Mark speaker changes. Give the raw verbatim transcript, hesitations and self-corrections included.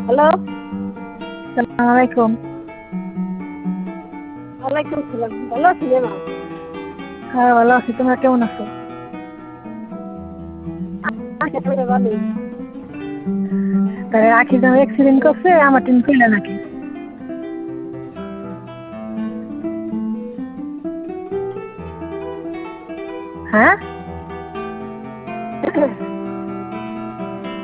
Speaker 1: Hello.
Speaker 2: সালাম আলাইকুম।
Speaker 1: ওয়ালাইকুম সালাম। ভালো আছি মা?
Speaker 2: হ্যাঁ ভালো আছি, তোমরা কেমন আছো?
Speaker 1: ভালোই।
Speaker 2: তাহলে আখি যখন অ্যাক্সিডেন্ট করছে আমার টিন ছিল নাকি? হ্যাঁ